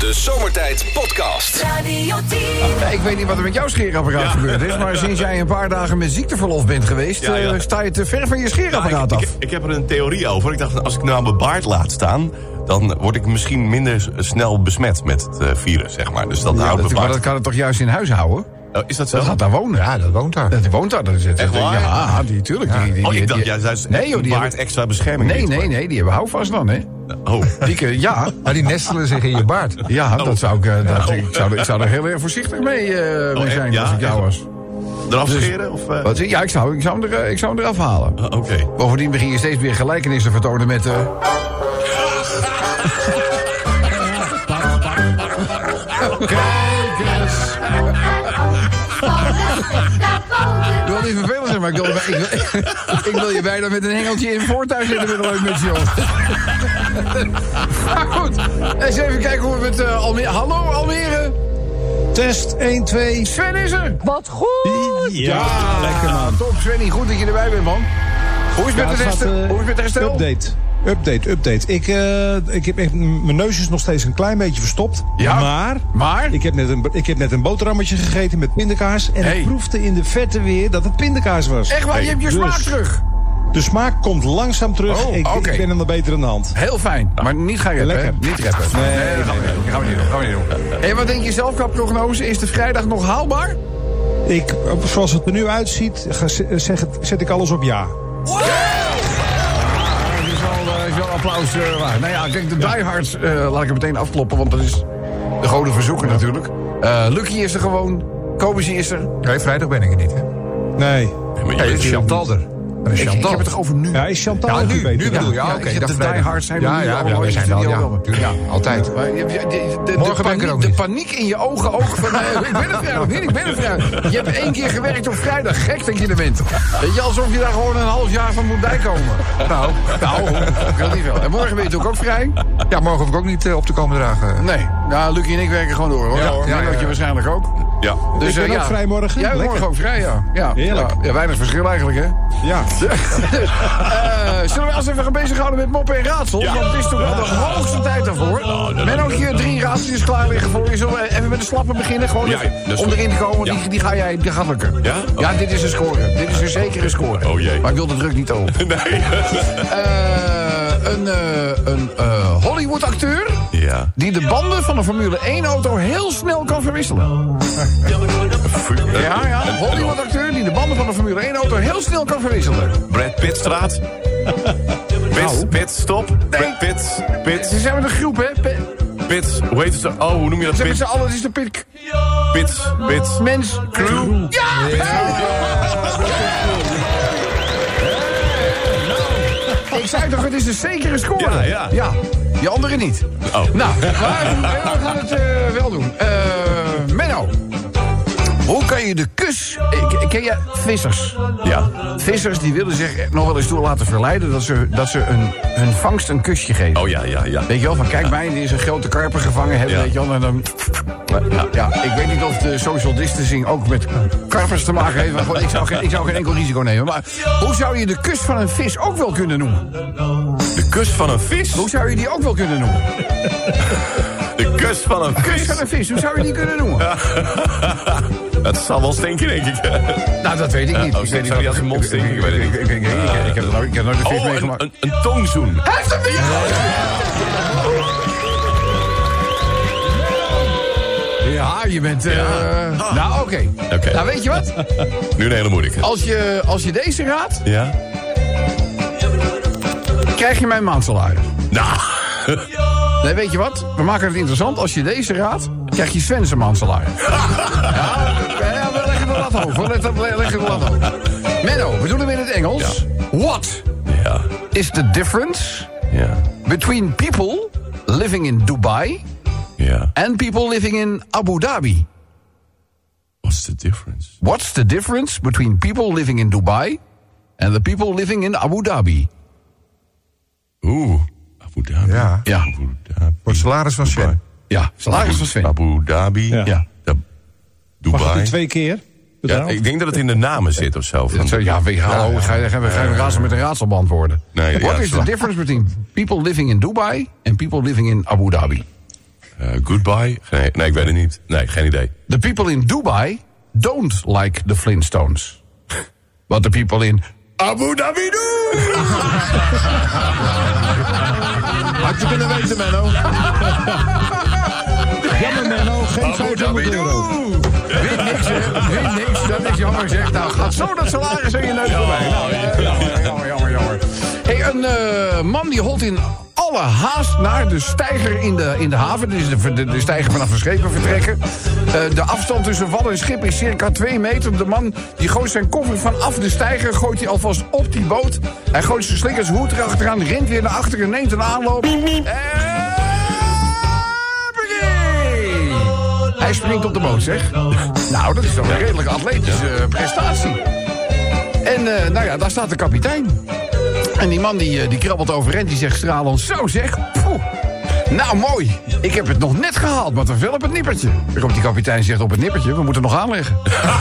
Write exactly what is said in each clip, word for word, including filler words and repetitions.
De Zomertijd Podcast. Radio tien. Ik weet niet wat er met jouw scheerapparaat Ja. gebeurd is, maar sinds jij een paar dagen met ziekteverlof bent geweest, Ja, ja. eh, sta je te ver van je Ja, scheerapparaat ik, af. ik, ik heb er een theorie over. Ik dacht, als ik nou mijn baard laat staan, dan word ik misschien minder s- snel besmet met het uh, virus, zeg maar. Dus dat Ja, houdt dat, mijn maar baard. dat kan het toch juist in huis houden? Oh, is dat zo? Dat gaat daar wonen. Ja, dat woont daar. Dat woont daar. Dat is het. Echt waar? Ja, die, tuurlijk. Die, die, Oh, die, ik dacht, die- ja, zij is nee, joh, die baard hebben- extra bescherming. Nee, niet, nee, maar- nee, die hebben houvast dan, hè? Oh. Die, kun- ja, Maar die nestelen zich in je baard. ja, dat zou ik, eh, dat, Oh. ik, zou, ik zou er heel erg voorzichtig mee, eh, mee echt? zijn Ja, als ik jou echt? was. Eraf Dus- scheren? Of, uh... Wat, ja, ik zou, ik, zou hem er, eh, ik zou hem eraf halen. uh, Oké. Bovendien begin je steeds weer gelijkenissen vertonen met... eh Kijk eens. Ik wil niet vervelend zijn, maar ik wil, ik, wil, ik wil je bijna met een hengeltje in voortuin zitten met een leuk mutsje op. Maar goed, eens even kijken hoe we met uh, Almere... Hallo Almere! Test één, twee. Sven is er! Wat goed! Ja, lekker man. Top Svenny, goed dat je erbij bent man. Hoe is het met het herstel? Hoe is het met het herstel? Update. Update, update. Ik, uh, ik heb echt, mijn neus is nog steeds een klein beetje verstopt. Ja, maar maar? ik heb, net een, ik heb net een boterhammetje gegeten met pindakaas. En Hey. ik proefde in de verte weer dat het pindakaas was. Echt waar, je hebt je Dus smaak terug. De smaak komt langzaam terug. Oh, ik, oké. ik ben aan de betere hand. Heel fijn, maar niet gaan rappen, Lekker. hè? Niet rappen. Nee, dat gaan we niet doen. Gaan we niet doen. Gaan we niet doen. En wat denk je zelf qua prognose? Is de vrijdag nog haalbaar? Ik, zoals het er nu uitziet, ga, zeg het, zet ik alles op ja. Dat is wel, uh, is wel applaus uh, waard. Nou ja, kijk, de diehards uh, laat ik er meteen afkloppen, want dat is de goden verzoeken natuurlijk. Uh, Lucky is er gewoon, Kobesie is er. Nee, vrijdag ben ik er niet, hè? Nee. maar Nee, je- is Chantal er. Er is Ik, ik Chantal. heb het toch over nu? Ja, is Chantal Ja, ook nu, niet beter? nu bedoel je. Ja, Ja, ik oké. heb dat de vrijdag. diehards zijn er Ja, nu ja, allemaal ja, we in de zijn al, studio ja. wel. Tuurlijk. Ja, altijd. Maar je hebt- je- de, de, Morgen de, ben ik er paniek, ook de niet. paniek in je ogen ook van... Uh, ik ben er vrijdag niet, ik ben er vrijdag. Je hebt één keer gewerkt op vrijdag. Gek dat je er bent. Weet je, alsof je daar gewoon een half jaar van moet bijkomen. Nou, Nou, ik wil niet veel. En morgen ben je natuurlijk ook vrij? ja, morgen hoef ik ook niet uh, op te komen dragen. Nee. Nou, Lucky en ik werken gewoon door, hoor. Ja, hoor. Ja, Ja, ja, je ja. waarschijnlijk ook. Ja. Dus, Ik ben eh, ook ja. vrij morgen. Jij bent Lekker. morgen ook vrij, ja. Ja, Heerlijk. Ja, ja, weinig verschil eigenlijk, hè? Ja. Dus, uh, zullen we ons even gaan bezighouden met moppen en raadsels? Ja. Want het is toch wel de hoogste tijd daarvoor. Men ook hier drie raadseltjes klaar liggen voor je. Zullen we even met de slappen beginnen? Gewoon Ja, even dat is om goed. erin te komen. Ja. Die, die, ga jij, die gaat lukken. Ja? Ja, dit is een score. Dit is een zekere score. Oh, jee. Maar ik wil de druk niet over. Nee. Uh, een uh, een uh, Hollywood-acteur Ja. die de banden van een Formule één-auto heel snel kan verwisselen. Ja, ja. Een Hollywood-acteur die de banden van een Formule één-auto heel snel kan verwisselen. Brad Pittstraat. Pitt, Pitt, stop. Brad Pitt, Ze Pitt, zijn met een groep, hè? Pe- Pitt. Hoe heet het? Oh, hoe noem je dat? Ze hebben Pitt, z'n allen, het is de pit... Pitt, Pitt. Mens... Crew. Ja! Ik zei toch, het is een zekere score. Ja, ja. Ja, die andere niet. Oh. Nou, maar we gaan het uh, wel doen. Uh, Menno, hoe kan je de kus... eh, Ken je vissers? Ja. Vissers die willen zich nog wel eens door laten verleiden... dat ze, dat ze een, hun vangst een kusje geven. Oh ja, ja, ja. Weet je wel, van kijk mij, die is een grote karper gevangen hebben, Ja. weet je wel. En dan, Ja. ja, ik weet niet of de social distancing ook met karpers te maken heeft. Maar gewoon, ik, zou geen, ik zou geen enkel risico nemen. Maar hoe zou je de kus van een vis ook wel kunnen noemen? De kust van een vis? Hoe zou je die ook wel kunnen noemen? De kust van een Kus vis? van een vis, hoe zou je die kunnen noemen? Dat zal wel stinken, denk ik. Nou, dat weet ik niet. Oh, Ik weet zou die als een mond stinken? Ik weet het niet. Ik, ik, ik, ik, ik, ik heb er nooit, ik heb nooit een vis Oh, een, meegemaakt. een, een tongzoen. Hij heeft hem weer! Ja, je bent... eh, Nou, oké. Oké. Nou, weet je wat? Nu een hele moeilijke. Als je, als je deze raadt, Ja? krijg je mijn maandsalaris. Nou. Nee, weet je wat? We maken het interessant. Als je deze raadt, krijg je Sven zijn maandsalaris. Ja, ja, we leggen de lat hoog. We leggen we leggen de lat hoog. Menno, we doen hem in het Engels. What Ja. is the difference Ja. between people living in Dubai Ja. and people living in Abu Dhabi? What's the difference? What's the difference between people living in Dubai and the people living in Abu Dhabi? Oeh. Abu Dhabi. Ja. Ja, Abu Dhabi. Voor het salaris van Dubai. Sven. ja, salaris van Sven. Abu Dhabi. Ja. Ja. Da- Mag het Dubai. in twee keer? Ja, Betaald? ik denk dat het in de namen zit of zo. Dat zou- Ja, weet je, hallo, ga je, ga je, ga je een raadsel met een raadsel beantwoorden. Nee, ja, What dat is is the wel- difference between people living in Dubai and people living in Abu Dhabi? Uh, goodbye? Nee, nee, ik weet het niet. Nee, geen idee. The people in Dubai don't like the Flintstones. But the people in Abu Dhabi do! Had je kunnen weten, Menno. Jammer, Menno. Geen vijfhonderd euro. Wint niks, hè? Wint niks. Dat is jammer, zeg. Nou, gaat zo dat salaris in je neus voorbij. Nou, jammer, jammer, jammer, jammer. Hey, een uh, man die holt in alle haast naar de steiger in de, in de haven. Dit is de, de, de steiger vanaf de schepen vertrekken. Uh, de afstand tussen wal en schip is circa twee meter. De man die gooit zijn koffer vanaf de steiger, gooit hij alvast op die boot. Hij gooit zijn slikkers hoed erachteraan, rent weer naar achteren, neemt een aanloop. En... Hij springt op de boot, zeg. Nou, dat is toch een redelijk atletische uh, prestatie. En uh, nou ja, daar staat de kapitein. En die man die, uh, die krabbelt overeind, die zegt stralend... Zo zeg, poeh. Nou mooi, ik heb het nog net gehaald, maar toch wel op het nippertje. Waarop die kapitein zegt op het nippertje, we moeten nog aanleggen.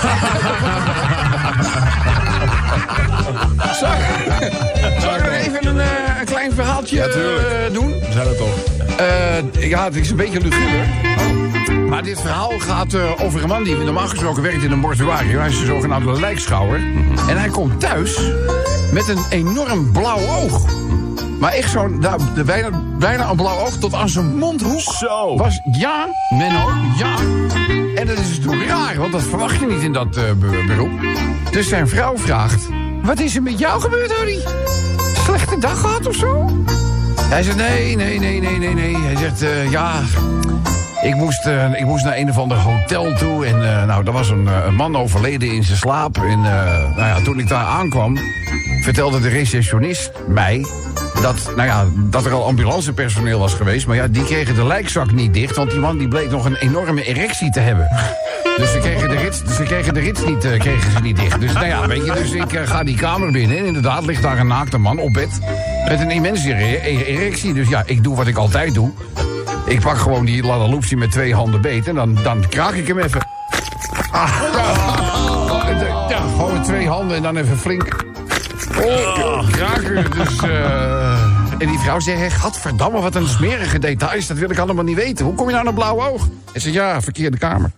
Zal ik, zal ik nog even een, uh, een klein verhaaltje ja, uh, doen? Zijn dat toch? Uh, ja, het is een beetje luguber. Maar dit verhaal gaat uh, over een man die normaal gesproken werkt in een mortuarium. Hij is een zogenaamde lijkschouwer. Mm-hmm. En hij komt thuis met een enorm blauw oog. Maar echt zo'n, nou, bijna, bijna een blauw oog tot aan zijn mondhoek. Zo. Was, ja, Menno, ja. En dat is natuurlijk raar, want dat verwacht je niet in dat uh, beroep. Dus zijn vrouw vraagt... Wat is er met jou gebeurd, Harry? Slechte dag gehad of zo? Hij zegt, nee, nee, nee, nee, nee, nee. Hij zegt, uh, ja... Ik moest, uh, ik moest naar een of ander hotel toe. En uh, nou, daar was een, uh, een man overleden in zijn slaap. En uh, nou ja, toen ik daar aankwam... vertelde de receptionist mij... Dat, nou ja, dat er al ambulancepersoneel was geweest. Maar ja, die kregen de lijkzak niet dicht. Want die man die bleek nog een enorme erectie te hebben. Dus ze kregen de rits, ze kregen de rits niet, uh, kregen ze niet dicht. Dus nou ja, weet je, dus ik uh, ga die kamer binnen. En inderdaad ligt daar een naakte man op bed. Met een immense erectie. Dus ja, ik doe wat ik altijd doe. Ik pak gewoon die ladaloopsie met twee handen beet. En dan, dan kraak ik hem even. Ah, ja, ja, gewoon met twee handen en dan even flink. Oh, kraken. Dus, uh, en die vrouw zegt, gadverdamme, wat een smerige details. Dat wil ik allemaal niet weten. Hoe kom je nou naar een blauw oog? En ze ja, verkeerde kamer.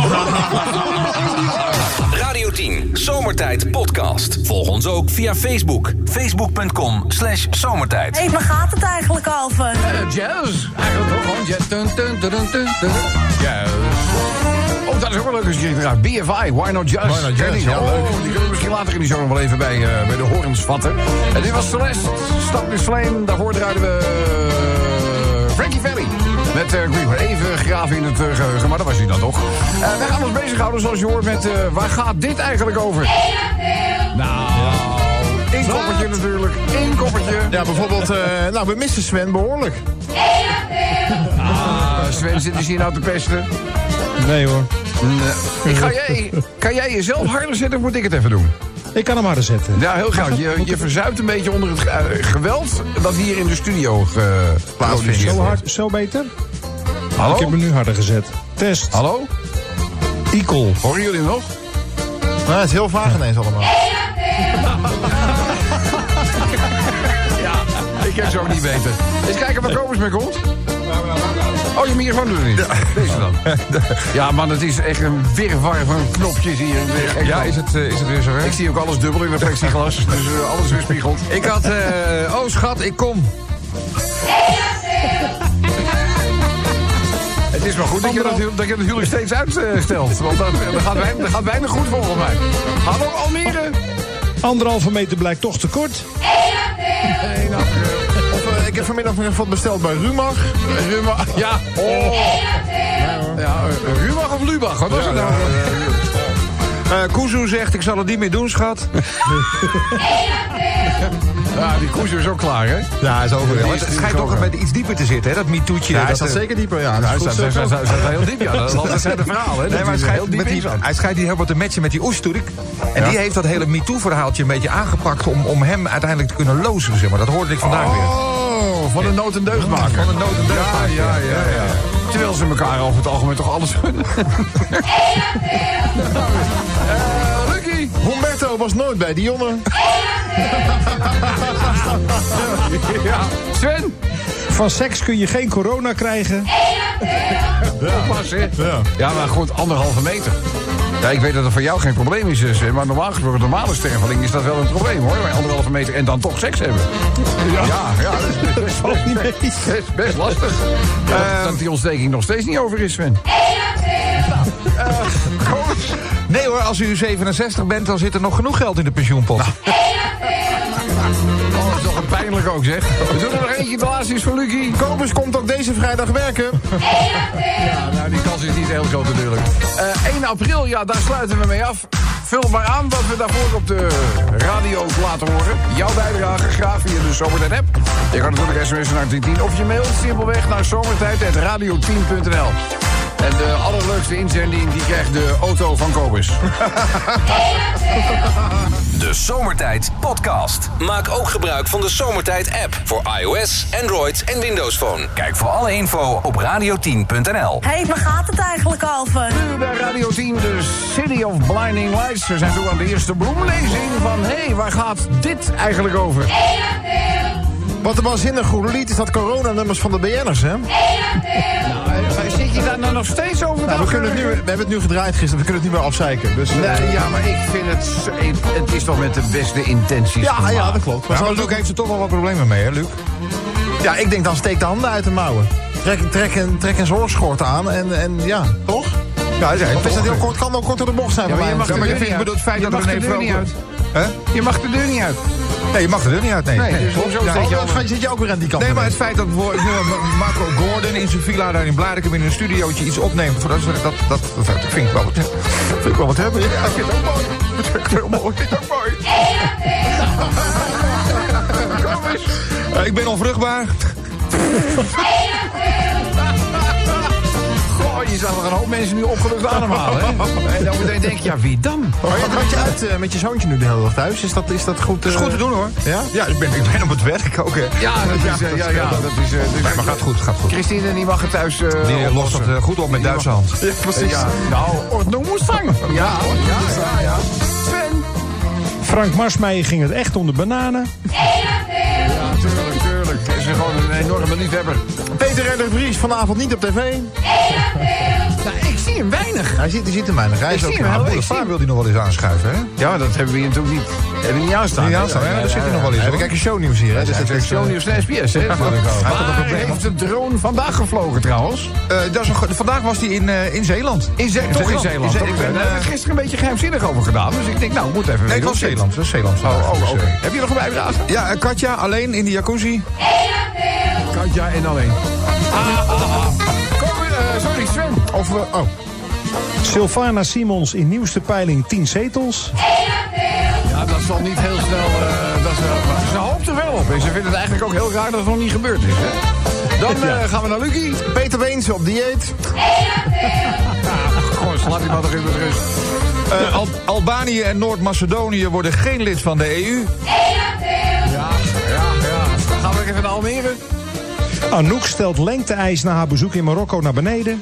Radio tien, Zomertijd podcast. Volg ons ook via Facebook. Facebook.com slash zomertijd. Hé, hey, waar gaat het eigenlijk over? Uh, jazz. Eigenlijk ook gewoon jazz. Dun, dun, dun, dun, dun. Jazz. Oh, dat is ook wel leuk als je eruit. B F I, Why Not Jazz? Why Not Jazz, ja, oh, leuk. die kunnen we misschien later in die show nog wel even bij, uh, bij de horens vatten. En dit was Celeste, Stop This Flame. Daarvoor draaiden we uh, Frankie Valli. Met uh, Greenwood. Even graven in het uh, geheugen, maar dat was hij dan toch. Uh, wij gaan ons bezighouden, zoals je hoort, met uh, waar gaat dit eigenlijk over? Nou, één koppertje natuurlijk. Één koppertje. Ja, bijvoorbeeld, uh, nou, we missen Sven behoorlijk. Ah, Sven, zit dus hier nou te pesten? Nee hoor. Nee. Ik ga jij, kan jij jezelf harder zetten of moet ik het even doen? Ik kan hem harder zetten. Ja, heel graag. Je, je verzuipt een beetje onder het uh, geweld dat hier in de studio uh, plaatsvindt. Zo hard, zo beter? Hallo? Ik heb hem nu harder gezet. Test. Hallo? Equal. Horen jullie nog? Nou, het is heel vaag ineens allemaal. Ja, ik heb zo ook niet beter. Eens kijken waar Kobus mee komt. Oh, je microfoon doet het niet. Ja. Deze dan. Ja, man, het is echt een wirwar van knopjes hier. Ja, is het, uh, is het weer zo, hè? Ik zie ook alles dubbel in de plexiglas. Dus uh, alles weerspiegeld. Ik had... Uh, oh, schat, ik kom. Het is wel goed dat je dat, dat, je dat huwelijk steeds uitstelt. Want dat, dat, gaat weinig, dat gaat weinig goed volgens mij. Hallo, Almere. Anderhalve meter blijkt toch te kort. Nee, nou, uh, Of, uh, ik heb vanmiddag nog wat besteld bij Rumach. Rumach, ja. Oh. Ja, uh, Rumach of Lubach, wat was het nou? Uh, Kuzu zegt, ik zal het niet meer doen, schat. Ja, die Kuzu is ook klaar, hè? Ja, is over. Ja, Het schijnt ook met iets dieper te zitten, hè? Dat MeToo'tje. Ja, hij dat staat uh, zeker dieper, ja. Nou, Dat hij is staat goed, staat- staat heel diep, ja. Dat is altijd het verhaal, hè? Nee, maar hij schijnt, met die, hij schijnt hier heel wat te matchen met die Oesturk. En Ja. die heeft dat hele MeToo-verhaaltje een beetje aangepakt... Om, om hem uiteindelijk te kunnen lozen, zeg maar. Dat hoorde ik vandaag weer. Oh, van de nood en deugd maken. Van de nood en deugd maken. Ja, ja, ja, ja. Terwijl ze elkaar over het algemeen toch alles gunnen. uh, Lucky. Humberto was nooit bij die jongen. Ja. Sven. Van seks kun je geen corona krijgen. Pas, hè? Ja. Ja, maar goed, anderhalve meter. Ja, ik weet dat het voor jou geen probleem is, Sven, maar normaal gesproken, normale sterveling is dat wel een probleem, hoor. Bij anderhalve meter en dan toch seks hebben. Ja, ja, ja dat is best, best, best, best, best, best lastig. Uh, dat die ontsteking nog steeds niet over is, Sven. Uh, nee hoor, als u zevenenzestig bent, dan zit er nog genoeg geld in de pensioenpot. Nou. Oh, dat is toch een pijnlijk ook, zeg. We doen er nog eentje, de laatste is van Lucie. Kobus komt ook deze vrijdag werken. Ja, nou, die kans is niet heel groot natuurlijk. Uh, één april, ja, daar sluiten we mee af. Vul maar aan wat we daarvoor op de radio laten horen. Jouw bijdrage graag via de Zomertijd app. Je kan natuurlijk sms'en naar tien tien of je mailt simpelweg naar zomertijd at radio tien punt n l. En de allerleukste inzending, die krijgt de auto van Kobus. De Zomertijd Podcast. Maak ook gebruik van de Zomertijd app voor iOS, Android en Windows Phone. Kijk voor alle info op radio tien punt n l. Hé, hey, waar gaat het eigenlijk over? Nu bij Radio tien, de City of Blinding Lights. We zijn toe aan de eerste bloemlezing van... hé, hey, waar gaat dit eigenlijk over? Wat een waanzinnig goede lied is dat coronanummers van de B N'ers, hè? Nou, zit je daar nou nog steeds over? Nou, we, kunnen het nu, we hebben het nu gedraaid gisteren, we kunnen het niet meer afzeiken. Dus, uh, nee, ja, maar ik vind het... Het is toch met de beste intenties. Ja, gemaakt. Ja, dat klopt. Maar, maar Luc heeft er toch wel wat problemen mee, hè, Luc? Ja, ik denk dan steek de handen uit de mouwen. Trek, trek, een, trek een zorgschort aan en, en ja, toch? Ja, is of is dat heel kort, kan ook kort door de bocht zijn. Ja, maar je mag ja, de maar deur niet uit. Het feit je dat mag er de deur niet uit. Huh? Je mag de deur niet uit. Nee, je mag er niet uit, nee. Nee, dus hoezo ja, zit je oh, zit je ook weer aan die kant? Nee, maar het feit dat bijvoorbeeld Marco Gordon in zijn villa daar in Blarikum in een studiootje iets opneemt, dat, dat, dat, dat, dat vind ik wel wat, vind ik wel wat hebben. Ja, ik vind het ook mooi. Ik vind het heel mooi. Ik vind het ook mooi. Kom eens. Uh, ik ben onvruchtbaar. Goh, je zou er een hoop mensen nu opgelucht ademhalen, hè? En dan meteen denk je, ja, wie dan? Maar je een beetje uit uh, met je zoontje nu de hele dag thuis. Is dat, is dat goed? Uh... Dat is goed te doen, hoor. Ja? Ja, ik ben, ik ben op het werk ook, hè. Ja, dat is... Uh, ja, ja, dat is uh, dus nee, maar gaat goed, gaat goed. Christine, die mag het thuis... Uh, die lost dat uh, goed op met Duitse hand. Ja, precies. Ja, nou, Ordnungsang. Ja, ja, ja, ja. Sven. Frank Marsmeijer ging het echt om de bananen. Ja, tuurlijk, tuurlijk. Hij is gewoon een enorme liefhebber. Peter R. de Vries vanavond niet op tv. Nou, ik zie hem weinig. Hij ziet, hij ziet hem weinig. Hij Ik is ook zie hem een wel. De vaar wil hij nog wel eens aanschuiven, hè? Ja, dat hebben we hier natuurlijk niet, hebben we niet aanstaan. Niet aanstaan, hè? Daar zit hij nog wel eens, We hoor. kijken shownieuws hier, hè? Dus dat is Shownieuws en S B S, hè? Ja, dat ik ook. Maar Hij had een probleem. heeft de drone vandaag gevlogen, trouwens? Uh, dat is een, go- vandaag was hij in, uh, in Zeeland. In Ze- toch in Zeeland. In Ze- Toch, ik ben, uh, Daar heb ik uh, gisteren een beetje geheimzinnig over gedaan. Dus ik denk, nou, moet even nee, weten het was hoe het Zeeland. Dat is Zeeland. zit. vandaag. Oh, Dus, oh, oké. uh, Heb je nog een bijdrage? Ja, uh, Katja alleen in de jacuzzi. Katja en alleen. Ah, ah, ah. Kom, uh, sorry, Sven. Of, uh, oh. Sylvana Simons in nieuwste peiling tien zetels. Ja, dat zal niet heel snel... Uh, dat is, uh, ze hoopt er wel op. En ze vinden het eigenlijk ook heel raar dat het nog niet gebeurd is. Hè? Dan uh, gaan we naar Lucie. Peter Weens op dieet. Gewoon, laat die man toch even met rust. Uh, Al- Albanië en Noord-Macedonië worden geen lid van de E U. Ja, ja, ja. Dan gaan we even naar Almere. Anouk stelt lengte-eis na haar bezoek in Marokko naar beneden.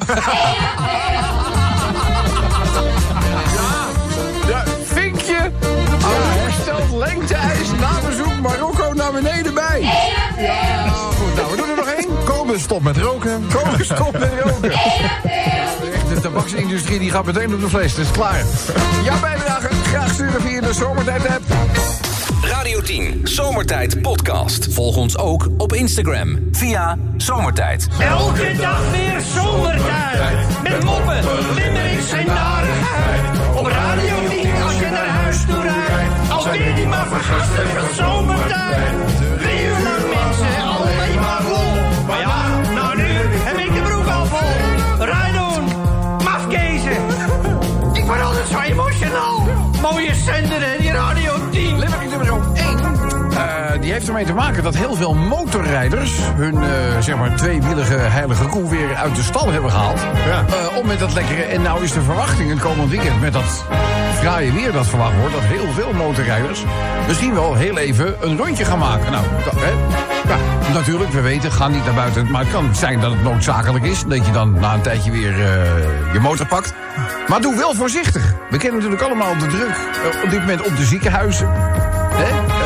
Ja, vinkje. Anouk stelt lengte-eis na bezoek Marokko naar beneden bij. Ja, goed. Nou, we doen er nog één. Kobus stop met roken. Kobus, stop met roken. Ja, de tabaksindustrie die gaat meteen op de vlees. Dat is klaar. Jouw bijdrage graag sturen via de Zomertijd-app. Radio tien Zomertijd Podcast. Volg ons ook op Instagram via Zomertijd. Elke dag weer zomertijd. Met moppen, limmerings en narigheid. Op Radio tien als je naar huis toe rijdt. Alweer die maar vergastige zomertijd. Drie uur lang mensen, alleen maar lol. Maar ja, nou nu heb ik de broek al vol. Rijdoen, mafkezen. Ik word altijd zo emotional. Mooie zender hè, die Radio tien. Limerick nummer één. Uh, die heeft ermee te maken dat heel veel motorrijders hun uh, zeg maar tweewielige heilige koe weer uit de stal hebben gehaald. Ja. Uh, om met dat lekkere. En nou is de verwachting het komend weekend met dat fraaie weer dat verwacht wordt, dat heel veel motorrijders misschien wel heel even een rondje gaan maken. Nou, dat, hè? Ja, natuurlijk, we weten, ga niet naar buiten. Maar het kan zijn dat het noodzakelijk is. Dat je dan na een tijdje weer uh, je motor pakt. Maar doe wel voorzichtig. We kennen natuurlijk allemaal de druk uh, op dit moment op de ziekenhuizen. Hè? Uh,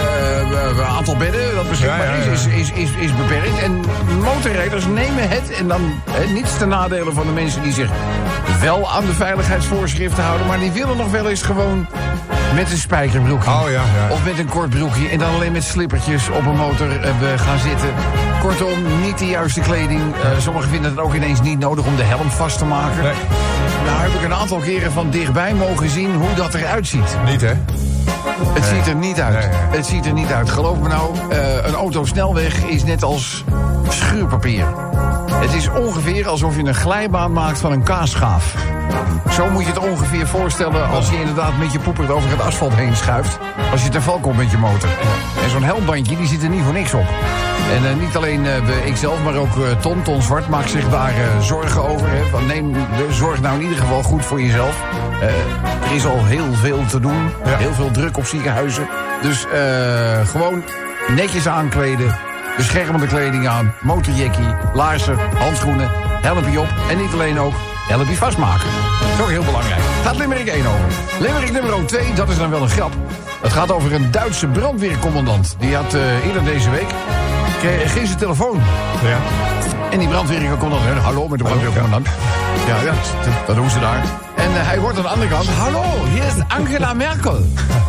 uh, aantal bedden dat beschikbaar Ja, ja, ja. is, is, is, is, is beperkt. En motorrijders nemen het, en dan he, niets ten nadele van de mensen die zich wel aan de veiligheidsvoorschriften houden, maar die willen nog wel eens gewoon met een spijkerbroekje. Oh, ja, ja. Of met een kort broekje. En dan alleen met slippertjes op een motor uh, gaan zitten. Kortom, niet de juiste kleding. Uh, sommigen vinden het ook ineens niet nodig om de helm vast te maken. Nee. Nou heb ik een aantal keren van dichtbij mogen zien hoe dat eruit ziet. Niet, hè? Het Nee. ziet er niet uit. Nee, nee. Het ziet er niet uit. Geloof me nou, uh, een autosnelweg is net als schuurpapier. Het is ongeveer alsof je een glijbaan maakt van een kaasschaaf. Zo moet je het ongeveer voorstellen als je inderdaad met je poepert over het asfalt heen schuift. Als je ten val komt met je motor. En zo'n helmbandje, die zit er niet voor niks op. En uh, niet alleen uh, ikzelf, maar ook uh, Ton, Ton Zwart maakt zich daar uh, zorgen over. Hè. Van, neem, zorg nou in ieder geval goed voor jezelf. Uh, er is al heel veel te doen. Ja. Heel veel druk op ziekenhuizen. Dus uh, gewoon netjes aankleden. Beschermende kleding aan. Motorjackie, laarzen, handschoenen, helmpje op. En niet alleen ook, helmpje vastmaken. Dat is ook heel belangrijk. Gaat Limerick één over. Limerick nummer twee, dat is dan wel een grap. Het gaat over een Duitse brandweercommandant. Die had uh, eerder deze week kreeg geen zijn telefoon. Ja. En die brandweercommandant, hè, hallo met de brandweercommandant. Ja, ja, dat, dat doen ze daar. En uh, hij hoort aan de andere kant, hallo, hier is Angela Merkel.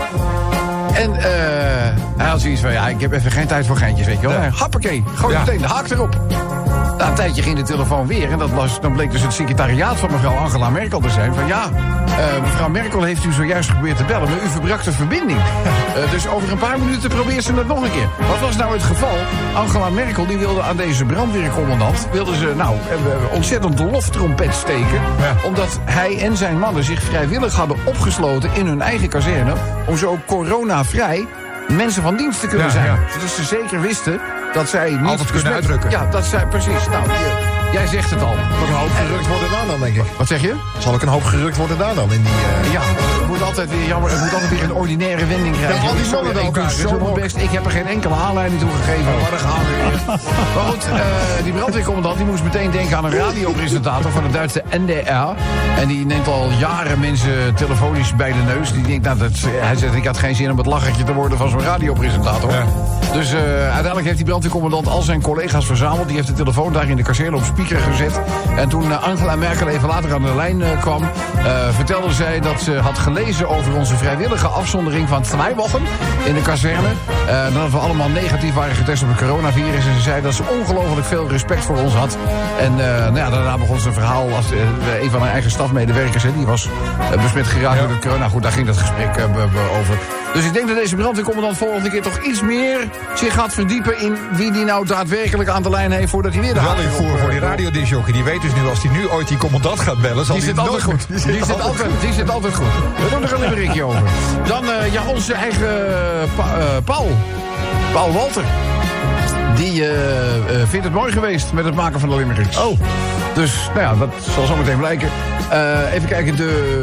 En uh, hij had zoiets van, ja, ik heb even geen tijd voor geintjes, weet je wel. Ja. Hoppakee, gooi Ja. meteen de haak erop. Na een tijdje ging de telefoon weer en dat was, dan bleek dus het secretariaat van mevrouw Angela Merkel te zijn. Van ja, uh, mevrouw Merkel heeft u zojuist geprobeerd te bellen, maar u verbrak de verbinding. Uh, dus over een paar minuten probeert ze het nog een keer. Wat was nou het geval? Angela Merkel die wilde aan deze brandweercommandant, wilde ze nou uh, ontzettend de loftrompet steken. Ja. Omdat hij en zijn mannen zich vrijwillig hadden opgesloten in hun eigen kazerne om zo coronavrij mensen van dienst te kunnen Ja, zijn. ja. Zodat ze zeker wisten dat zij niet Altijd kunnen besmet- uitdrukken. Ja, dat zij precies. Nou, je- jij zegt het al. Wat een hoop gerukt worden daar dan, denk ik. Wat zeg je? Zal ook een hoop gerukt worden daar dan in die... uh, Ja, het moet altijd weer jammer. Het moet altijd weer een ordinaire wending krijgen. Ja, al die Ik- mannen bij ik elkaar, doe hè, zo zo'n mijn hok. best. Ik heb er geen enkele aanleiding toe gegeven. Maar daar gaan we weer. Maar goed, uh, die brandweercommandant die moest meteen denken aan een radiopresentator van het Duitse N D R. En die neemt al jaren mensen telefonisch bij de neus. Die denkt, nou, dat, hij zegt, ik had geen zin om het lachertje te worden van zo'n radiopresentator. Ja. Dus uh, uiteindelijk heeft die brandweercommandant al zijn collega's verzameld. Die heeft de telefoon daar in de kazerne op speaker gezet. En toen uh, Angela Merkel even later aan de lijn uh, kwam, uh, vertelde zij dat ze had gelezen over onze vrijwillige afzondering van twee weken in de kazerne. Uh, dat we allemaal negatief waren getest op het coronavirus. En ze zei dat ze ongelooflijk veel respect voor ons had. En uh, nou ja, daarna begon ze een verhaal als uh, een van haar eigen stafmedewerkers. Hè, die was uh, besmet geraakt Ja. door het corona. Goed, daar ging dat gesprek uh, b- b- over. Dus ik denk dat deze brandweercommandant volgende keer toch iets meer zich gaat verdiepen in wie die nou daadwerkelijk aan de lijn heeft voordat hij weer de Wel haak in erop, voor, uh, voor die radiodisjockey. Die weet dus nu, als hij nu ooit die commandant gaat bellen, zal Die hij zit altijd nooit- goed. Die zit altijd, die zit altijd goed. We doen er een limerickje over. Dan uh, ja, onze eigen uh, pa, uh, Paul. Paul Walter. Die uh, uh, vindt het mooi geweest met het maken van de limericks. Oh. Dus, nou ja, dat zal zo meteen blijken. Uh, even kijken, de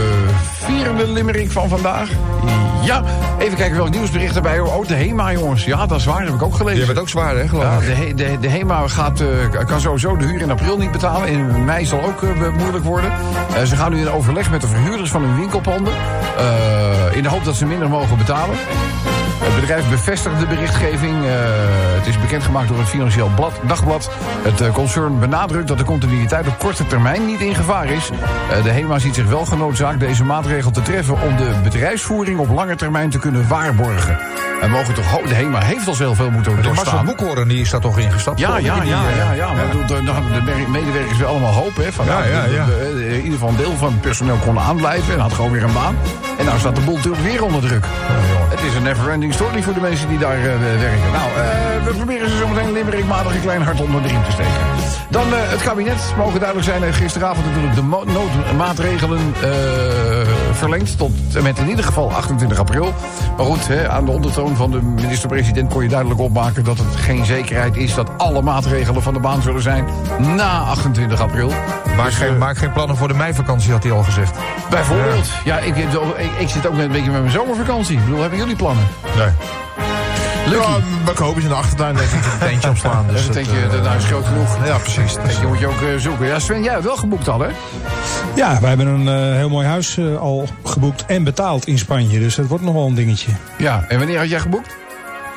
vierde limerick van vandaag. Ja, even kijken welk nieuwsbericht erbij. Oh, de HEMA, jongens. Ja, dat is waar, heb ik ook gelezen. Je bent ook zwaar, hè, geloof Ja, ik. de, He- de, de HEMA gaat, uh, kan sowieso de huur in april niet betalen. In mei zal ook uh, moeilijk worden. Uh, ze gaan nu in overleg met de verhuurders van hun winkelpanden. Uh, in de hoop dat ze minder mogen betalen. Het bedrijf bevestigt de berichtgeving. Uh, het is bekendgemaakt door het Financieel Blad, Dagblad. Het uh, concern benadrukt dat de continuïteit op korte termijn niet in gevaar is. Uh, de HEMA ziet zich wel genoodzaakt deze maatregel te treffen om de bedrijfsvoering op lange termijn te kunnen waarborgen. En mogen toch ho- de HEMA heeft al zoveel moeten De Marcel doorstaan. Boekhoorn, die is daar toch ingestapt? Ja, geloof ik, ja, in die, ja, eh, ja, ja. Maar dan- dan hadden de mer- medewerkers weer allemaal hoop, hè. Van, Ja, nou, ja, de- ja. de- de- in ieder geval een deel van het personeel kon aanblijven en had gewoon weer een baan. En nou staat de boel natuurlijk weer onder druk. Het is een never-ending story voor de mensen die daar uh, werken. Nou, uh, we proberen ze zometeen limerickmatig een klein hart onder de riem te steken. Dan uh, het kabinet, mogen duidelijk zijn, heeft gisteravond natuurlijk de mo- noodmaatregelen uh, verlengd tot en met in ieder geval achtentwintig april. Maar goed, hè, aan de ondertoon van de minister-president kon je duidelijk opmaken dat het geen zekerheid is dat alle maatregelen van de baan zullen zijn na achtentwintig april. Maak, Dus, geen, uh, maak geen plannen voor de meivakantie, had hij al gezegd. Bijvoorbeeld. Ja, ik, ik, ik zit ook met, een beetje met mijn zomervakantie. Ik bedoel, hebben jullie plannen? Nee. Lucky. Ja, mijn hoop is in de achtertuin denk ik een tentje opslaan. Dus Dat denk je, het, uh, dat nou is groot genoeg. Ja, precies. Dat je moet je ook uh, zoeken. Ja, Sven, jij hebt wel geboekt al, hè? Ja, wij hebben een uh, heel mooi huis uh, al geboekt en betaald in Spanje. Dus dat wordt nog wel een dingetje. Ja, en wanneer had jij geboekt?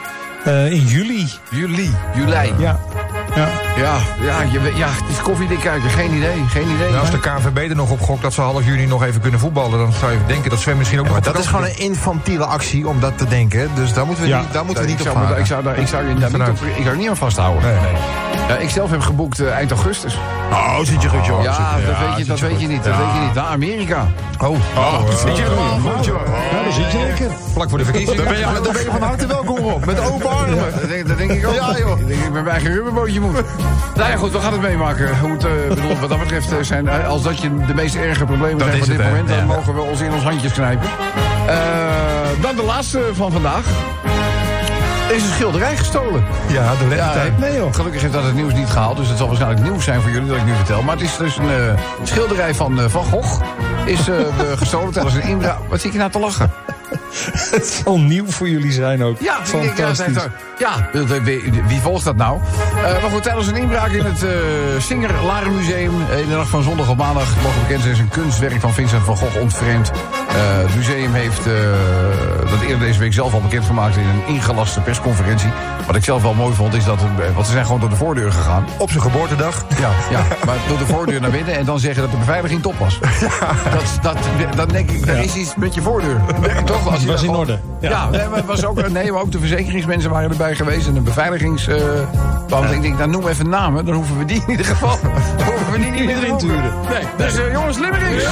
Uh, in juli. Juli. Juli. Ja. Ja. Ja, ja, je, weet- ja, het is koffiedikkuiken. Geen idee, geen idee. Nou, als de K N V B er nog op gokt dat ze half juni nog even kunnen voetballen... dan zou je denken dat Sven misschien ook Ja, nog maar op dat is gewoon een infantiele actie om dat te denken. Dus daar moeten we Ja. niet, daar moeten we ik, niet op zou, me- varen. ik, zou daar, ik, zou, je daar niet op, ik zou er niet aan vasthouden. Nee, nee. Ja, ik zelf heb geboekt uh, eind augustus. Oh, zit je goed, joh. Ja, Zit je- dat, ja, weet, je, zit dat weet je goed. niet. Dat weet je niet. Naar Amerika. Oh, oh Zit je er wel goed, joh. Ja, daar zit je lekker. vlak voor de verkiezingen. Daar ben je, daar ben je van harte welkom op. Met open armen. Dat denk, dat denk ik ook. Ja, joh. Ik denk ik met mijn eigen rubberbootje moet. Nou ja, goed, we gaan het meemaken. Hoe het, uh, bedoel, wat dat betreft uh, zijn, uh, als dat je de meest erge problemen Dat zijn is van dit het, hè. moment, dan Ja. mogen we ons in ons handjes knijpen. Uh, dan de laatste van vandaag. Er is een schilderij gestolen. Ja, de lentetuin. nee joh. Gelukkig heeft dat het nieuws niet gehaald, dus het zal waarschijnlijk nieuws zijn voor jullie dat ik nu vertel. Maar het is dus een uh, schilderij van uh, Van Gogh. Is uh, gestolen tijdens een inbraak. Wat zit je nou te lachen? Het zal nieuw voor jullie zijn ook. Ja, ik denk, ja, het heeft er- ja, wie, wie volgt dat nou? Uh, maar goed, tijdens een inbraak in het uh, Singer Larenmuseum uh, in de nacht van zondag op maandag mogen bekend zijn, is een kunstwerk van Vincent van Gogh ontvreemd. Uh, het museum heeft uh, dat eerder deze week zelf al bekendgemaakt in een ingelaste persconferentie. Wat ik zelf wel mooi vond is dat, uh, want ze zijn gewoon door de voordeur gegaan. Op zijn geboortedag. Ja, ja, maar door de voordeur naar binnen en dan zeggen dat de beveiliging top was. Dat, dat, dat denk ik, er is iets met je voordeur. Toch? Als je Was daar in gewoon- orde. Ja. Ja, nee, maar, het was ook, nee, maar ook de verzekeringsmensen waren erbij geweest en de beveiligings... Uh, want ik denk, nou noem even namen, dan hoeven we die in ieder geval... dan hoeven we die niet meer Erin te huren. Nee, dus uh, jongens, Limericks!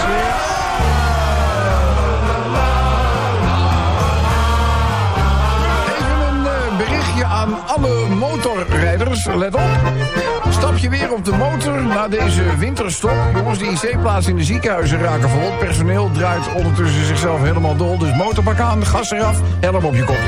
Even een uh, berichtje aan alle motorrijders, let op. Stap je weer op de motor na deze winterstop. Jongens, de I C-plaatsen in de ziekenhuizen raken vol. Het personeel draait ondertussen zichzelf helemaal dol. Dus motorpak aan, gas eraf, helm op je kop.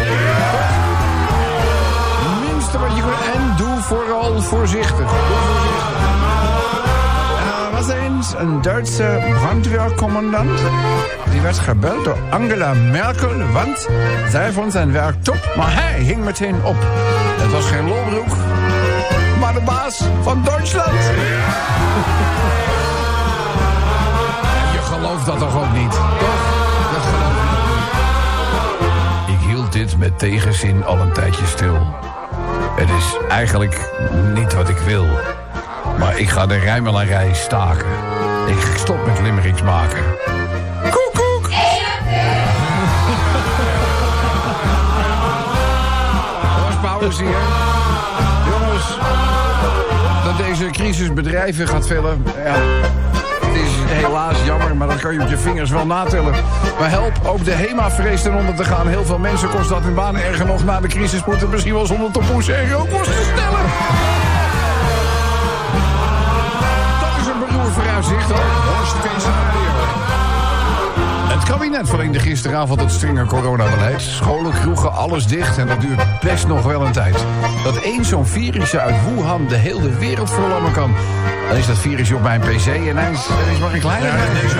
Minste wat je kunt. En doe vooral voorzichtig. Doe voorzichtig. Er was eens een Duitse brandweercommandant. Die werd gebeld door Angela Merkel, want zij vond zijn werk top. Maar hij hing meteen op. Het was geen lolbroek, maar de baas van Duitsland. Je gelooft dat toch ook niet, toch? Dat geloof je toch niet. Ik hield dit met tegenzin al een tijdje stil. Het is eigenlijk niet wat ik wil. Maar ik ga de rijmelarij staken. Ik stop met limericks maken. Koek, koek! Jongens, pauze hier. Jongens, dat deze crisis bedrijven gaat vullen. Ja, het is helaas jammer, maar dat kan je op je vingers wel natellen. Maar help, ook de HEMA vreest eronder te gaan. Heel veel mensen kost dat hun baan. Erger nog, na de crisis moeten misschien wel zonder te poesen en rookkosten stellen. Dat is een beroerd vooruitzicht, hoor. Worst case scenario. Het kabinet verleende gisteravond het strenge coronabeleid. Scholen, kroegen, alles dicht en dat duurt best nog wel een tijd. Dat één zo'n virusje uit Wuhan de hele wereld verlammen kan. Dan is dat virusje op mijn pc en hij is, er is maar een kleine ja,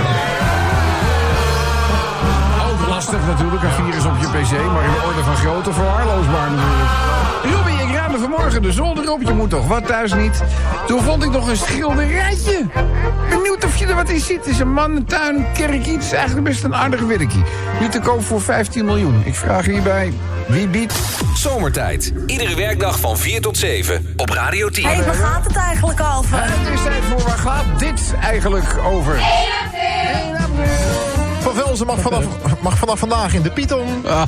ook lastig natuurlijk, een virus op je pc, maar in de orde van grootte verwaarloosbaar natuurlijk. Ruby, ik ruimde vanmorgen de zolder op, je moet toch wat thuis niet? Toen vond ik nog een schilderijtje. Benieuwd of je er wat in ziet. Het is een man, een tuin, een kerkje. Het is eigenlijk best een aardig werkje. Nu te koop voor vijftien miljoen. Ik vraag hierbij, wie biedt? Zomertijd. Iedere werkdag van vier tot zeven op Radio tien. Hé, hey, waar gaat het eigenlijk over? Het is tijd voor waar gaat dit eigenlijk over? één april. Van Velzen mag vanaf, mag vanaf vandaag in de Python. Ah.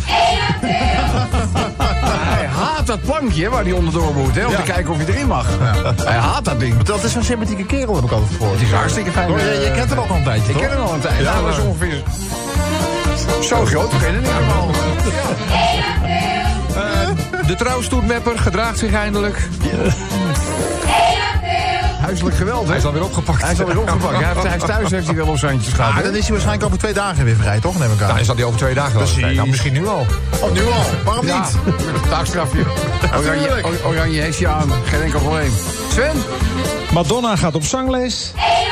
Hij haat dat plankje waar hij onderdoor moet, hè, om Ja. te kijken of je erin mag. Hij haat dat ding. Dat is een sympathieke kerel, heb ik altijd gehoord. Het is hartstikke fijn. Oh, je, je kent hem ook al een tijdje, Ik toch? ken hem al een tijd. Ja, Ja, dat is maar- ongeveer zo groot. Ik ken het niet allemaal. De trouwstoetmepper gedraagt zich eindelijk. Huiselijk geweld, hè? Hij is alweer opgepakt. Hij is alweer opgepakt. Hij heeft, hij heeft thuis heeft hij wel op zandjes gehad. Ah, hè? dan is hij waarschijnlijk over twee dagen weer vrij, toch? Neem ik aan. Nou, is dat die over twee dagen wel Precies. vrij? Nou, misschien nu al. Oh, nu al. Waarom Ja, niet? taakstrafje. Oranje, tuurlijk. or- oranje hesje aan. Geen enkel probleem. Sven? Madonna gaat op zangles.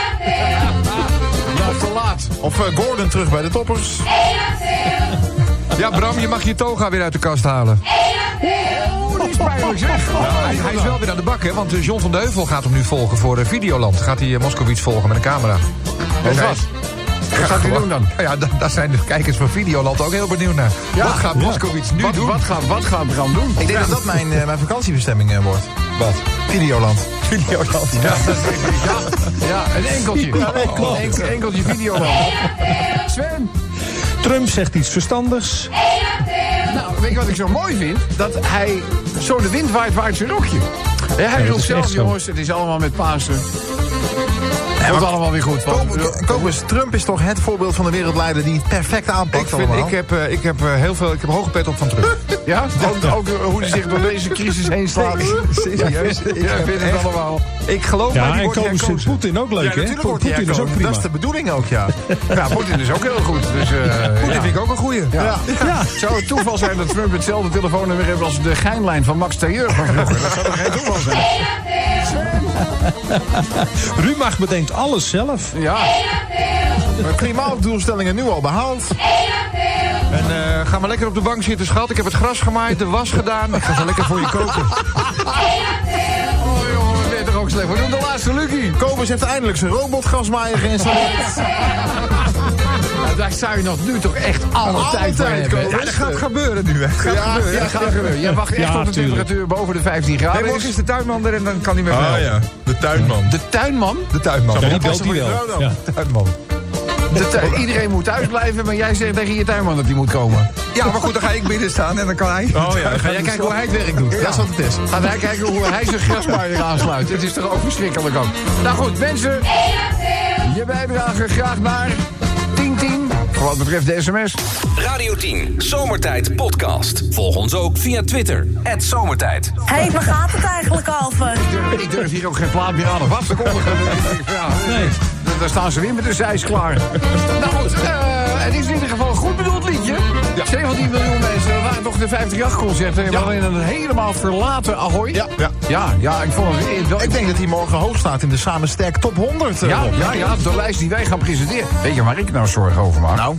Nog te laat. Of uh, Gordon terug bij de toppers. Ja, Bram, je mag je toga weer uit de kast halen. Oh, die is pijnlijk, zeg. Hij, hij is wel weer aan de bak, hè? Want eh, John van de Heuvel gaat hem nu volgen voor uh, Videoland. Gaat hij uh, Moskowitz volgen met een camera. Weet je wat? Wat gaat hij doen dan? Ja, da- daar zijn de kijkers van Videoland ook heel benieuwd naar. Ja. Wat gaat Moskowitz nu Wat, doen? wat, gaat, wat gaat Bram doen? Ik denk dat dat mijn, uh, mijn vakantiebestemming uh, wordt. Wat? Videoland. Videoland. Ja, ja, ja, een enkeltje. Ja, nee, klopt. Een enkel, enkeltje video. Sven? Trump zegt iets verstandigs. Nou, weet je wat ik zo mooi vind? Dat hij zo de wind waait, waait zijn rokje. Ja, hij dat roept is zelf, echt zo. jongens, het is allemaal met Pasen. Het komt allemaal weer goed. Want, Kobus, Trump is toch het voorbeeld van de wereldleider die het perfect aanpakt Ik, vind, allemaal? ik, heb, uh, ik heb uh, heel veel, ik heb hoge pet op van Trump. ja, ook, ook uh, hoe hij zich door deze crisis heen slaat. Serieus? Ik Ja, heb vind het echt- allemaal. Ik geloof mij, Ja, die en wordt Kobus vindt herkozen. Poetin ook leuk, Ja, hè? natuurlijk wordt hij Poetin is ook herkozen. prima. Dat is de bedoeling ook, ja. Ja, Poetin is ook heel goed. Dus, uh, Poetin ja. vind ik ook een goeie. Ja. Zou het toeval zijn dat Trump hetzelfde telefoonnummer heeft als de geinlijn van Max Tailleur van vroeger? Dat zou toch geen toeval zijn? Rumach bedenkt alles zelf. Ja. Maar klimaatdoelstellingen nu al behaald. En uh, ga maar lekker op de bank zitten, schat. Ik heb het gras gemaaid, de was gedaan. Ik ga zo lekker voor je koken. Oh jongen, wat ben je toch ook slecht. We doen de laatste Lucky. Kobus heeft eindelijk zijn robotgasmaaier geïnstalleerd. Nou, daar zou je nog nu toch echt alle, Alle tijd voor tijd, hebben. Kobus. Ja, dat gaat gebeuren nu, hè. Dat gaat Ja, gebeuren. Ja, dat gaat gebeuren. Jij wacht echt Ja, tot de tuurlijk. temperatuur boven de vijftien graden Nee, morgen is. is de tuinman er en dan kan hij met me Ah helpen. ja, de tuinman. De tuinman? De tuinman. Ja, die De belt hij wel. Ja. tuinman. De tu- iedereen moet thuis blijven, maar jij zegt tegen je tuinman dat hij moet komen. Ja, maar goed, dan ga ik binnen staan en dan kan hij... Oh ja, dan ga jij kijken hoe hij het werk doet. Dat is wat het is. Gaat hij kijken hoe hij zijn grasmaaier aansluit. Het is toch ook verschrikkelijk ook. Nou goed, mensen. Je bijdrage graag naar tien tien. Voor wat betreft de sms. Radio tien, Zomertijd podcast. Volg ons ook via Twitter, at Zomertijd. Hé, hey, waar gaat het eigenlijk over? Ik durf hier ook geen plaat meer aan of af te kondigen. Ja, Nee. daar staan ze weer met de zeis klaar. Nou goed, uh, het is in ieder geval een goed bedoeld liedje. zeventien miljoen mensen, dat waren toch de vijfendertig-concerten. We hadden in een helemaal verlaten Ahoy. Ja. Ja, ja, ja ik vond het... wel- Ik denk dat hij morgen hoog staat in de Samen Sterk Top honderd. eh, Ja, Rob. ja, ja, de lijst die wij gaan presenteren. Weet je waar ik nou zorgen over maak? Nou,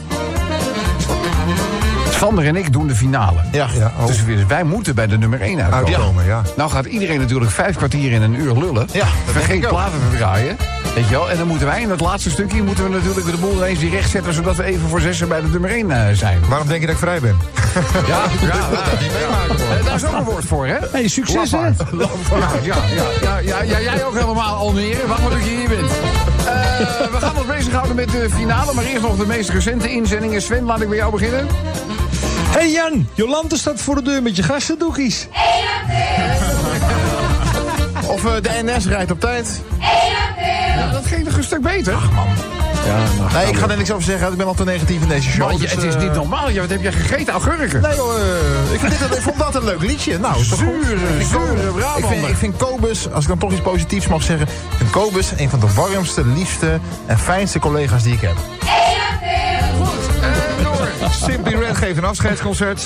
Sander en ik doen de finale. ja. ja. Oh. Dus we- wij moeten bij de nummer één uitkomen. Uitkomen, ja. Nou gaat iedereen natuurlijk vijf kwartier in een uur lullen. Ja, dat denk Vergeet ik ook. platen te draaien. Weet je wel? En dan moeten wij in dat laatste stukje moeten we natuurlijk de boel eens weer recht zetten, zodat we even voor zessen bij de nummer één uh, zijn. Waarom denk je dat ik vrij ben? Ja, ja, ja, daar is ook een woord voor, hè? Hey, succes, hè? Lafaard. Ja, ja, ja, ja, ja, jij ook helemaal, Almere. Wacht maar dat je hier bent. Uh, we gaan ons bezighouden met de finale, maar eerst nog de meest recente inzendingen. Sven, laat ik bij jou beginnen. Hey Jan, Jolante staat voor de deur met je gassendoekies. Of uh, de N S rijdt op tijd. Ja, dat ging toch een stuk beter? Ach, man. Nee, ik ga er niks over zeggen. Ik ben al te negatief in deze show. Man, je, dus, het is eh, niet normaal. Ja, wat heb je gegeten? Augurken? Nee joh, eh, ik, vind dit, ik vond dat een leuk liedje. Nou, is toch goed? Zure, Ik vind- zure ik Brabander. vind, ik vind Kobus, als ik dan toch iets positiefs mag zeggen... ik vind Kobus een van de warmste, liefste en fijnste collega's die ik heb. Simply Red geeft een afscheidsconcert.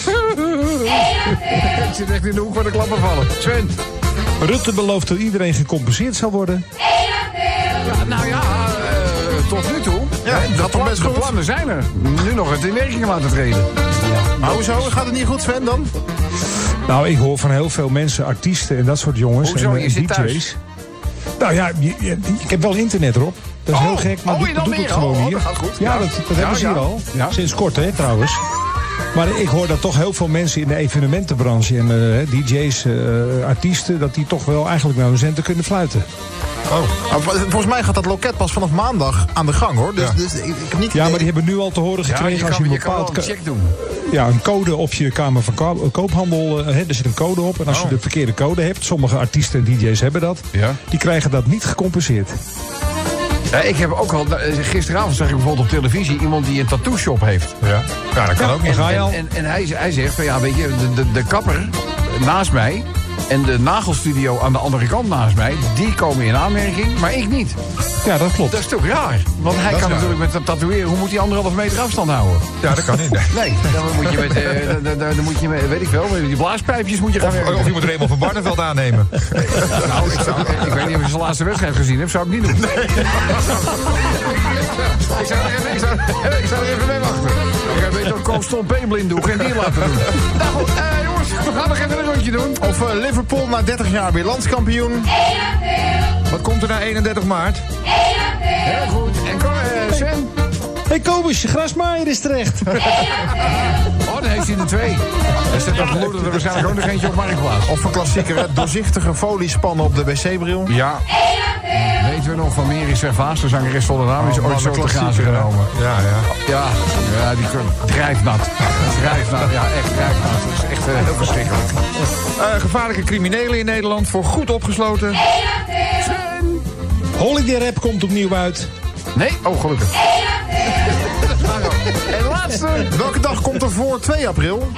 Ik zit echt in de hoek waar de klappen vallen. Sven. Rutte belooft dat iedereen gecompenseerd zal worden. Ja, nou ja, eh, tot nu toe. Ja, Hè, dat toch best de goed. plannen zijn er. Nu nog het in werking laten treden. Maar hoezo? Gaat het niet goed, Sven, dan? Nou, ik hoor van heel veel mensen, artiesten en dat soort jongens Hoezo? en, Je en zit D J's. thuis. Nou ja, je- je- ik heb wel internet erop. Dat is Oh, heel gek, maar oh, doe- in doet Almere. het gewoon Oh, hier. dat gaat goed. Ja, Ja. dat, dat Ja, hebben ze ja. hier al. Ja. Sinds kort, hè, trouwens. Maar ik hoor dat toch heel veel mensen in de evenementenbranche en eh, D J's, eh, artiesten, dat die toch wel eigenlijk naar hun centen kunnen fluiten. Nou, vol- volgens mij gaat dat loket pas vanaf maandag aan de gang, hoor. Dus, Ja. dus ik, ik heb niet... Ja, maar die hebben nu al te horen Ja, gekregen je als je kan, een je kan wel bepaald een ka- check doen. ja, een code op je Kamer van Ko- Koophandel. eh, hè, er zit een code op. En als je de verkeerde code hebt, sommige artiesten en D J's hebben dat, Ja. die krijgen dat niet gecompenseerd. Ja, ik heb ook al, eh, gisteravond zag ik bijvoorbeeld op televisie iemand die een tattoo shop heeft. Ja, ja dat kan ook niet. En, ga je en, al? en, en hij, hij zegt van ja, weet je, de, de, de kapper naast mij en de nagelstudio aan de andere kant naast mij, die komen in aanmerking, maar ik niet. Ja, dat klopt. Dat is toch raar? Want hij is kan raar. natuurlijk met dat tatoeëren, hoe moet hij anderhalf meter afstand houden? Ja, dat kan niet. Nee. Nee, dan moet je met, eh, dan, dan, dan moet je met, weet ik wel, met die blaaspijpjes moet je gaan werken. Of je moet Raymond van Barneveld aannemen. Nou, ik, zou, ik weet niet of je zijn laatste wedstrijd gezien hebt, zou ik niet doen. Ik zou er even, ik zou, ik zou er even mee wachten. Ik heb beter een Koolston P-blinddoek en die laten doen. Nou goed, eh, jongens, we gaan nog even een rondje doen. Of eh, Liverpool na dertig jaar weer landskampioen. Wat komt er na eenendertig maart? Heel goed. En kom, eh, Sven? hey, Kobus, je grasmaaier is terecht. Oh, dan heeft hij er twee. Er staat dat vermoeden er waarschijnlijk ook nog eentje op Marktplaats. Of een klassieker, hè? Doorzichtige foliespannen op de wc-bril. Ja. Weten we nog van Mary Servaas, de zangeres zonder naam, is Oh, ooit man, zo een te grazen klassieker, hè? genomen. Ja, ja. Ja, ja, die kunnen drijfnat. Drijfnat, ja, echt drijfnat. Dat is echt uh, heel verschrikkelijk. Uh, gevaarlijke criminelen in Nederland voor goed opgesloten. Sven! Holiday Rap komt opnieuw uit. Nee? Oh, gelukkig. En laatste. Welke dag komt er voor twee april?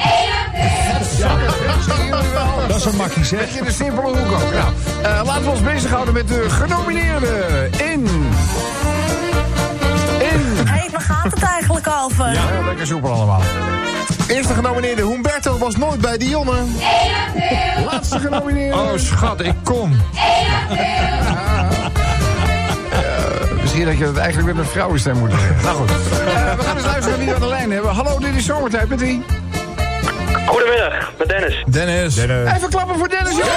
Dat is een makkie, zeg. Beetje de simpele hoek ook. Nou, uh, laten we ons bezighouden met de genomineerden in... In... Hé, hey, waar gaat het eigenlijk over? Ja, heel lekker soepel allemaal. Eerste genomineerde Humberto was nooit bij Dionne. Laatste genomineerde. Oh, schat, ik kom. Misschien dat je dat eigenlijk met een vrouwenstem moet doen. Nou goed. Uh, we gaan eens luisteren wie we aan de lijn hebben. Hallo, dit is Zomertijd. Met wie? Goedemiddag, met Dennis. Dennis. Dennis. Even klappen voor Dennis, joh.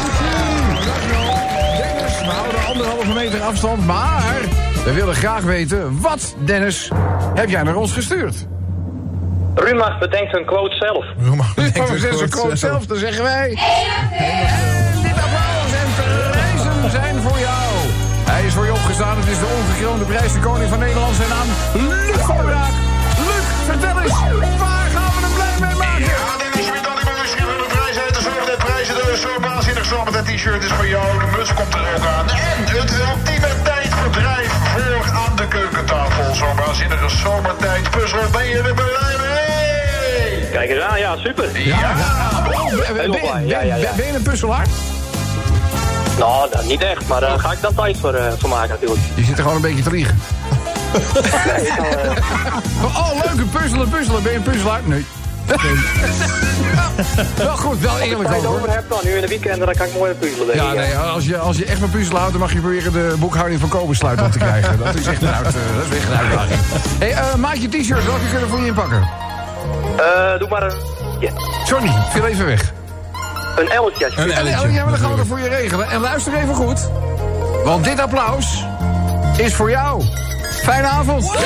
Dennis, we houden anderhalve meter afstand, maar we willen graag weten, wat, Dennis, heb jij naar ons gestuurd? Rumach bedenkt een quote zelf. Rumach bedenkt een quote zelf, dan zeggen wij... En dit applaus en prijzen zijn voor jou. Hij is voor je opgestaan, het is de ongekroonde prijs, de koning van Nederland, zijn naam, Luc van der Braak. Luc, vertel eens, waar gaan we hem blij mee maken? Ja, Dennis, je bent al niet meer misschien van de prijs uit. De zorg dat prijzen, de zo waanzinnig zomer, dat t-shirt is voor jou, de muts komt er ook aan. En het ultieme tijdverdrijf voor aan de keukentafel. Zo'n waanzinnige zomertijd puzzel, ben je er blij mee? Kijk eens aan, ja, super. Ja, ja. Oh, ben, ben, ben, ja, ja, ja. ben je een puzzelaar? Nou, dat niet echt, maar daar uh, ga ik dan tijd voor, uh, voor maken natuurlijk. Je zit er gewoon een beetje te liegen. Nee, ik kan, uh... Oh, leuke puzzelen, puzzelen. Ben je een puzzelaar? Nee. nee. Wel goed, wel eerlijk Als ik over. het over heb dan, nu in de weekend, dan kan ik mooi puzzelen. Denk ja, ik, nee, als je, als je echt van puzzelen houdt, dan mag je proberen de boekhouding van Kobus sluitend te krijgen. Dat is echt een, uit, uh, dat is echt een uitdaging. Hé, hey, uh, maatje t-shirt, welke kunnen we voor je inpakken? Uh, doe maar een... Yeah. Sorry, viel even weg. Een L'tje. Een L'tje. Ja, maar dan gaan we er voor je regelen. En luister even goed. Want dit applaus is voor jou. Fijne avond. Wow.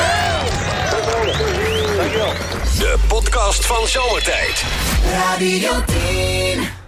Dankjewel. De podcast van Zomertijd. Radio tien.